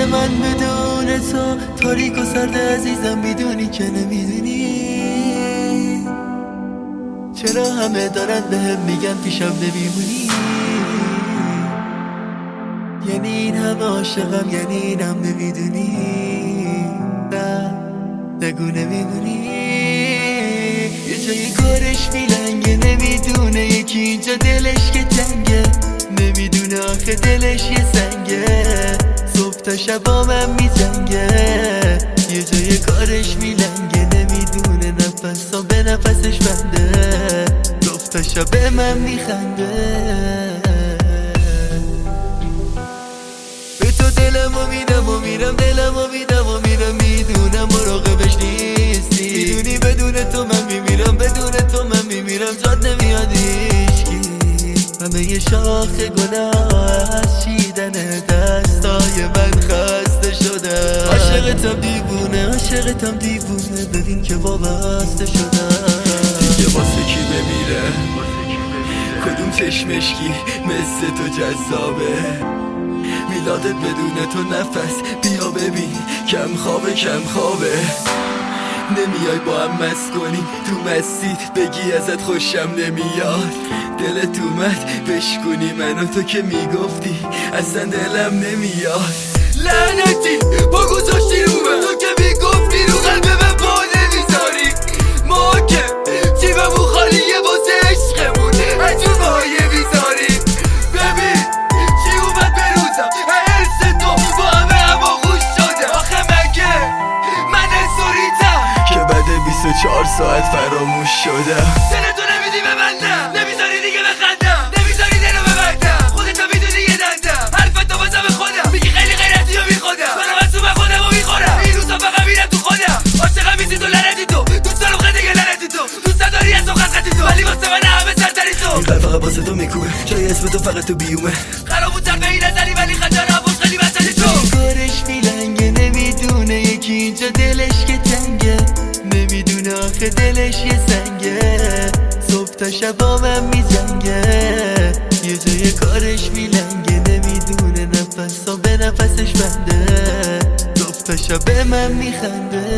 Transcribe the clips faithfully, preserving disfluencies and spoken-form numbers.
من بدون تو تاریک و سرد عزیزم، میدونی که نمیدونی چرا همه دارن بهم میگن پیشم نمیمونی. یعنی این همه عاشقم، یعنی اینم نمیدونی. نه نگو نمیدونی. یه جای کارش میلنگه نمیدونه، یکی اینجا دلش که تنگه نمیدونه آخه دلش یه سنگه، صبح تا شب با من میجنگه. یه جای کارش میلنگه نمیدونه نفسا به نفسش بنده، صبح تا شب به من میخنده. به تو دلمو میدم و میرم، دلمو میدم و میرم، میدونم مراقبش نیستی. میدونی بدون تو من میمیرم، بدون تو من میمیرم، جاد نمیاد هیچکی. همه یه شاخ گناه از چیدن دستای من خسته شده. عاشقتم دیوونه، عاشقتم دیوونه، ببین که وابسته شدم. دیگه واسه کی بمیره؟ کدوم چشمشکی مثل تو جذابه؟ میلادت بدون تو نفس، بیا ببین کم خوابه کم خوابه. نمیای با هم مست کنی تو مستید، بگی ازت خوشم نمیاد، دلت اومد بشکنی منو، تو که میگفتی اصلا دلم نمیاد. لعنتی با گذاشتی رو من، تو که میگفتی رو قلب من پا نمیذاری. ما که تیممون خالیه واسه عشقمون، هجور ماهیه میذاری. ببین چی اومد به روزم، حرس تو با همه هوا خوش شده. آخه مگه من استوریتم که بعد بیست و چهار ساعت فراموش شدم. دلتو نمیدی به من، نه نمیذاری دیگه بخندم، نمیذاری دلو ببندم. خودتو میدونی یه دندم، حرفتو بازم به خودم میگی خیلی غیرتی و بیخودم. منم از تو من خودم و میخورم، این روزا فقط میرم تو خودم. عاشقم میزی تو لعنتی تو، دوست دارم خیلی دیگه لعنتی تو، دوست داری از تو خلقتی تو، ولی واسه من همه سرتری تو. این قلب فقط واسه تو میکوبه، جای اسم تو فقط تو بیومه. قرار بود طرف این نزنی ولی خطر عبوش خیلی بدتری تو. کارش میلنگه نمیدونه، یکی اینجا دلش که تنگه نمیدونه آخه دلش یه سنگه، صبح تا شب با من میجنگه. یه جای کارش میلنگه نمیدونه نفسا به نفسش بنده، صبح تا شب به من میخنده.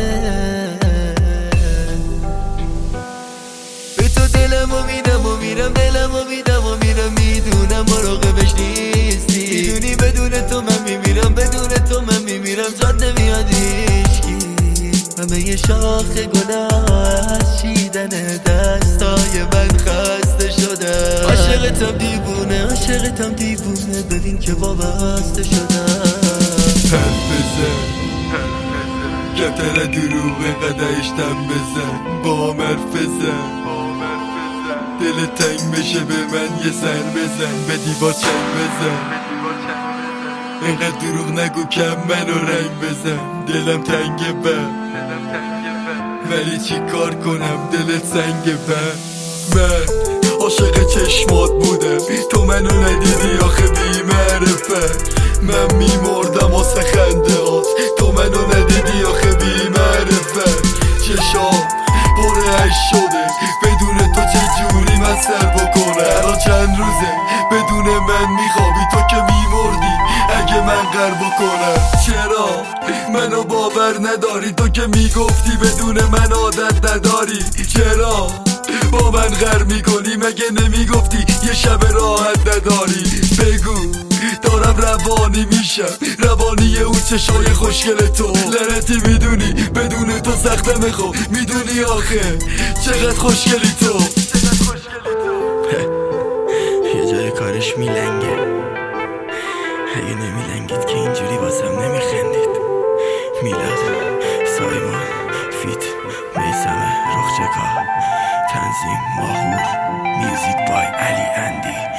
به تو دلمو میدم و میرم، دلمو میدم و میرم، میدونم مراقبش نیستی. میدونی بدون تو من میمیرم، بدون تو من میمیرم، جاد نمیاد هیچکی. همه یه شاخ گناه از چیدن دستای من خسته شده. عاشقتم دیوونه، عاشقتم دیوونه، ببین که وابسته شدم. حرف بزن کفتر دروغ قدهش دم بزن، با هم حرف بزن. دل تنگ بشه به من یه سر بزن، به دیوار چنگ بزن. اینقدر دروغ نگو کم منو رنگ بزن، دلم تنگه بر ولی چی کار کنم دلت سنگه بر. من عاشق چشمات بودم، تو منو ندیدی آخه بی معرفت. من میمردم واسه خنده هات، تو منو ندیدی آخه بی معرفت. چشام پر عشق شده، بدون تو چه جوری من سر بکنم. الان چند روزه بدون من میخوابی، تو که میمردی اگه من غر بکنم. چرا منو باور نداری، تو که میگفتی بدون من عادت نداری. چرا با من غر میکنی، مگه نمیگفتی یه شب راحت نداری. بگو دارم روانی میشم، روانی اون چشای خوشگل تو. لعنتی میدونی بدون تو سختم، خوب میدونی آخه چقدر خوشگلی تو. یه جای کارش میلنگه، اگه نمیلنگید که اینجوری واسم نمیخندید. میلاد سایمان فیت میسمه رخچکا، تنظیم ماهور، میوزیک بای علی اندی.